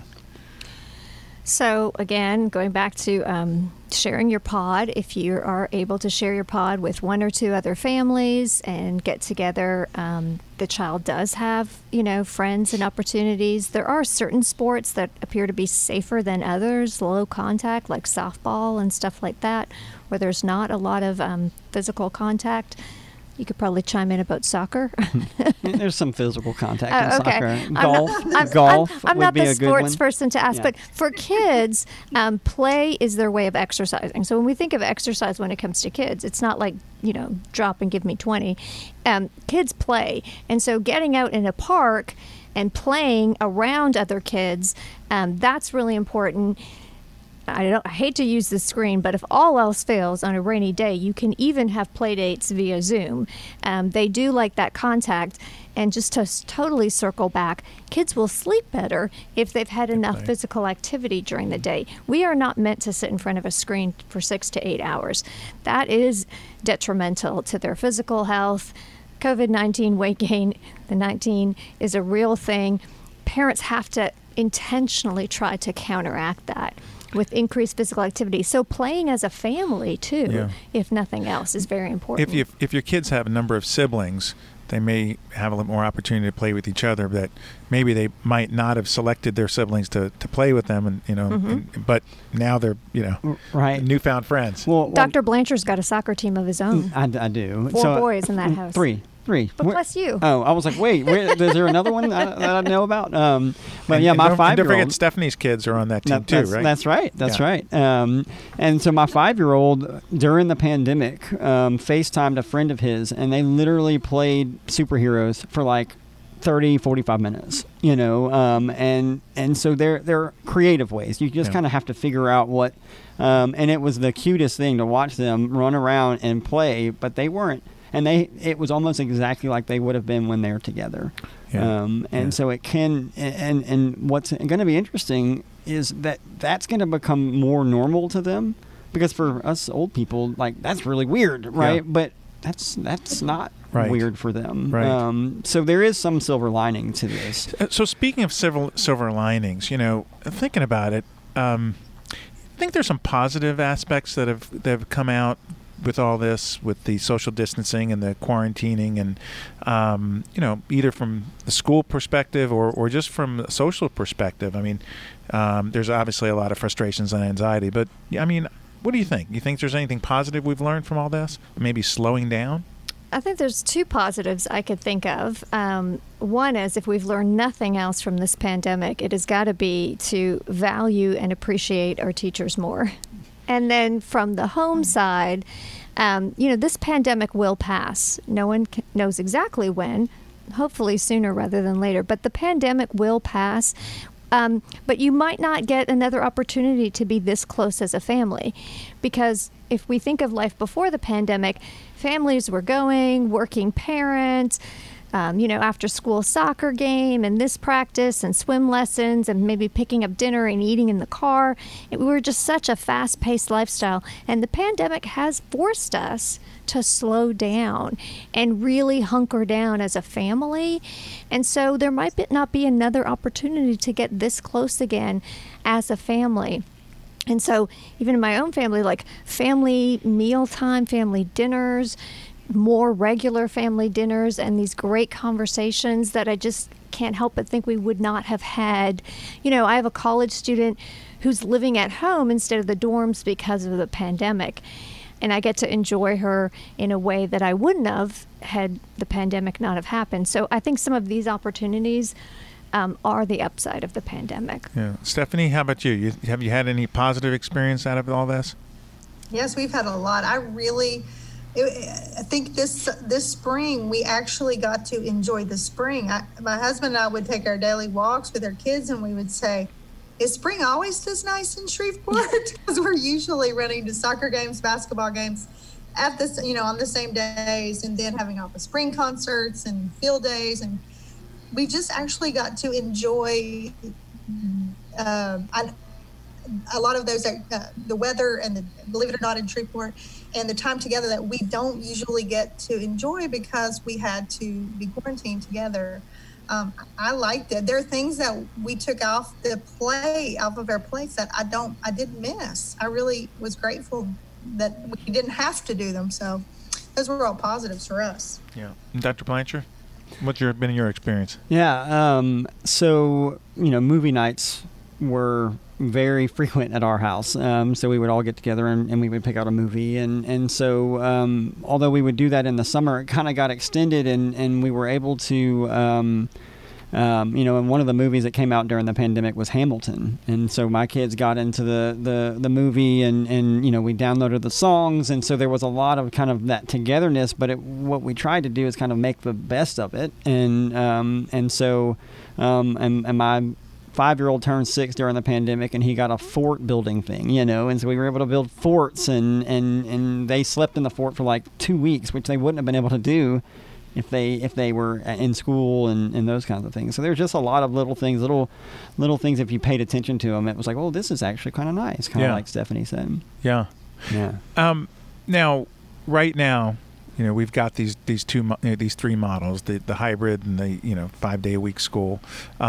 So again, going back to sharing your pod, if you are able to share your pod with one or two other families and get together, the child does have, friends and opportunities. There are certain sports that appear to be safer than others, low contact, like softball and stuff like that, where there's not a lot of physical contact. You could probably chime in about soccer. There's some physical contact in okay. soccer. Golf I'm would not be the a good sports one. person to ask, Yeah. but for kids, play is their way of exercising. So when we think of exercise when it comes to kids, it's not like, drop and give me 20. Kids play. And so getting out in a park and playing around other kids, that's really important. I hate to use the screen, but if all else fails on a rainy day, you can even have play dates via Zoom. They do like that contact. And just to totally circle back, kids will sleep better if they've had enough physical activity during the day. We are not meant to sit in front of a screen for 6 to 8 hours. That is detrimental to their physical health. COVID-19 weight gain, the 19 is a real thing. Parents have to intentionally try to counteract that with increased physical activity. So playing as a family too, if nothing else, is very important. If your kids have a number of siblings, they may have a little more opportunity to play with each other, but maybe they might not have selected their siblings to play with them, but now they're, right, newfound friends. Well, Dr. Blanchard's got a soccer team of his own. I do. 4 boys in that house. Three. But plus you. Oh, I was like, wait, is there another one that I know about? But yeah, my 5-year-old. Don't forget Stephanie's kids are on that team too, right? That's right. That's right. And so my 5-year-old, during the pandemic, FaceTimed a friend of his, and they literally played superheroes for like 30, 45 minutes, and so they're creative ways. You just kind of have to figure out what, and it was the cutest thing to watch them run around and play, but they weren't. And it was almost exactly like they would have been when they're together. So it can, and what's going to be interesting is that's going to become more normal to them, because for us old people, like, that's really weird, right? Yeah. But that's not weird for them. Right. So there is some silver lining to this. So speaking of silver linings, thinking about it, I think there's some positive aspects that have come out with all this, with the social distancing and the quarantining, and either from the school perspective or just from a social perspective. I mean, there's obviously a lot of frustrations and anxiety, but I mean, what do you think? You think there's anything positive we've learned from all this? Maybe slowing down? I think there's 2 positives I could think of. One is, if we've learned nothing else from this pandemic, it has got to be to value and appreciate our teachers more. And then from the home side, this pandemic will pass. No one knows exactly when, hopefully sooner rather than later, but the pandemic will pass. But you might not get another opportunity to be this close as a family, because if we think of life before the pandemic, families were going, working parents, after school soccer game and this practice and swim lessons and maybe picking up dinner and eating in the car. We were just such a fast-paced lifestyle. And the pandemic has forced us to slow down and really hunker down as a family. And so there might not be another opportunity to get this close again as a family. And so even in my own family, like family mealtime, family dinners, more regular family dinners, and these great conversations that I just can't help but think we would not have had. I have a college student who's living at home instead of the dorms because of the pandemic, and I get to enjoy her in a way that I wouldn't have had the pandemic not have happened. So I think some of these opportunities are the upside of the pandemic. Yeah. Stephanie, how about you? Have you had any positive experience out of all this? Yes, we've had a lot. I think this spring we actually got to enjoy the spring. My husband and I would take our daily walks with our kids, and we would say, "Is spring always this nice in Shreveport?" Because we're usually running to soccer games, basketball games at this, on the same days, and then having all the spring concerts and field days, and we just actually got to enjoy a lot of those, the weather and believe it or not, in Shreveport, and the time together that we don't usually get to enjoy because we had to be quarantined together. I liked it. There are things that we took off of our plates that I didn't miss. I really was grateful that we didn't have to do them. So those were all positives for us. Yeah. And Dr. Blanchard, what's been your experience? Yeah. So, movie nights were very frequent at our house. So we would all get together and we would pick out a movie. And so although we would do that in the summer, it kind of got extended and we were able to, and one of the movies that came out during the pandemic was Hamilton. And so my kids got into the movie and we downloaded the songs. And so there was a lot of kind of that togetherness, but what we tried to do is kind of make the best of it. And my 5-year-old turned 6 during the pandemic, and he got a fort building thing, and so we were able to build forts, and they slept in the fort for like 2 weeks, which they wouldn't have been able to do if they were in school and those kinds of things. So there's just a lot of little things if you paid attention to them. It was like, oh, this is actually kind of nice, kind of like Stephanie said. Yeah. Now, right now, we've got these three models, the hybrid and the 5-day-a-week school.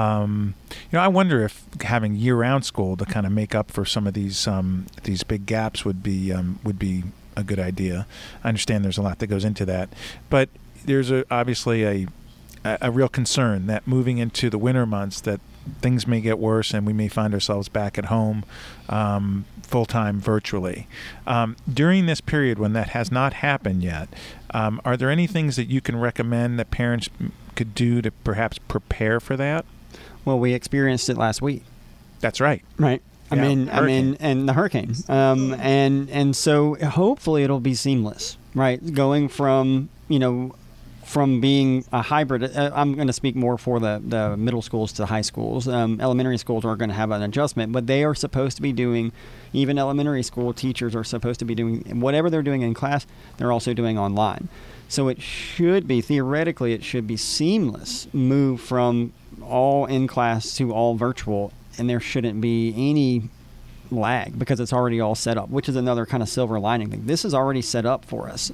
I wonder if having year-round school to kind of make up for some of these big gaps would be a good idea. I understand there's a lot that goes into that, but there's obviously a real concern that moving into the winter months that things may get worse and we may find ourselves back at home full-time virtually. During this period when that has not happened yet, are there any things that you can recommend that parents could do to perhaps prepare for that? Well, we experienced it last week. That's right. Right. I mean, and the hurricane. And so hopefully it'll be seamless, right? Going from being a hybrid, I'm going to speak more for the middle schools to high schools. Elementary schools are going to have an adjustment, but they are supposed to be doing, even elementary school teachers are supposed to be doing whatever they're doing in class, they're also doing online. So theoretically, it should be seamless move from all in class to all virtual, and there shouldn't be any lag because it's already all set up, which is another kind of silver lining thing. This is already set up for us.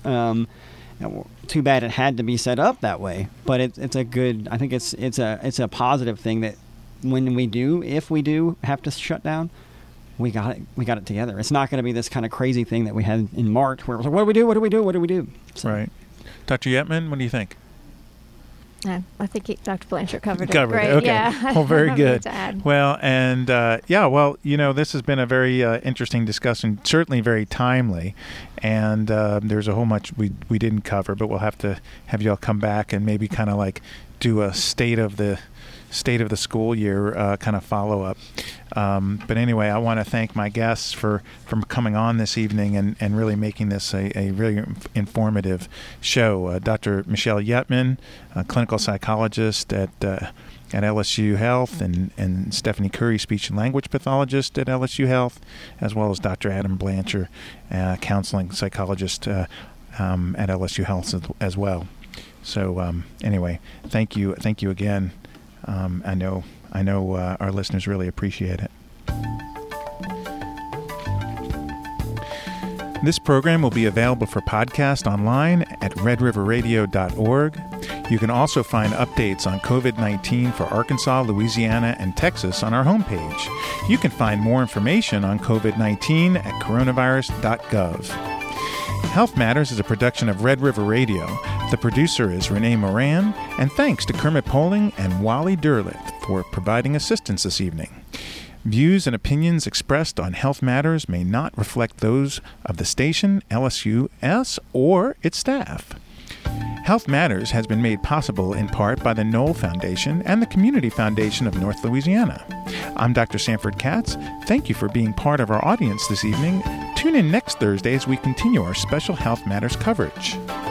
Too bad it had to be set up that way, but it's a good. I think it's a positive thing that if we do have to shut down, we got it together. It's not going to be this kind of crazy thing that we had in March where it was like, what do we do? So, right. Dr. Yetman, what do you think? I think Dr. Blanchard covered it. Great. Okay. Yeah. Well, very good. To add. Well, and this has been a very interesting discussion, certainly very timely. And there's a whole much we didn't cover, but we'll have to have you all come back and maybe kind of like do a state of the school year kind of follow up. But anyway, I want to thank my guests for coming on this evening and really making this a really informative show. Dr. Michelle Yetman, a clinical psychologist at LSU Health, and Stephanie Curry, speech and language pathologist at LSU Health, as well as Dr. Adam Blanchard, counseling psychologist at LSU Health as well. So anyway, thank you again. I know our listeners really appreciate it. This program will be available for podcast online at redriverradio.org. You can also find updates on COVID-19 for Arkansas, Louisiana, and Texas on our homepage. You can find more information on COVID-19 at coronavirus.gov. Health Matters is a production of Red River Radio. The producer is Renee Moran, and thanks to Kermit Poling and Wally Derleth for providing assistance this evening. Views and opinions expressed on Health Matters may not reflect those of the station, LSUS, or its staff. Health Matters has been made possible in part by the Knoll Foundation and the Community Foundation of North Louisiana. I'm Dr. Sanford Katz. Thank you for being part of our audience this evening. Tune in next Thursday as we continue our Special Health Matters coverage.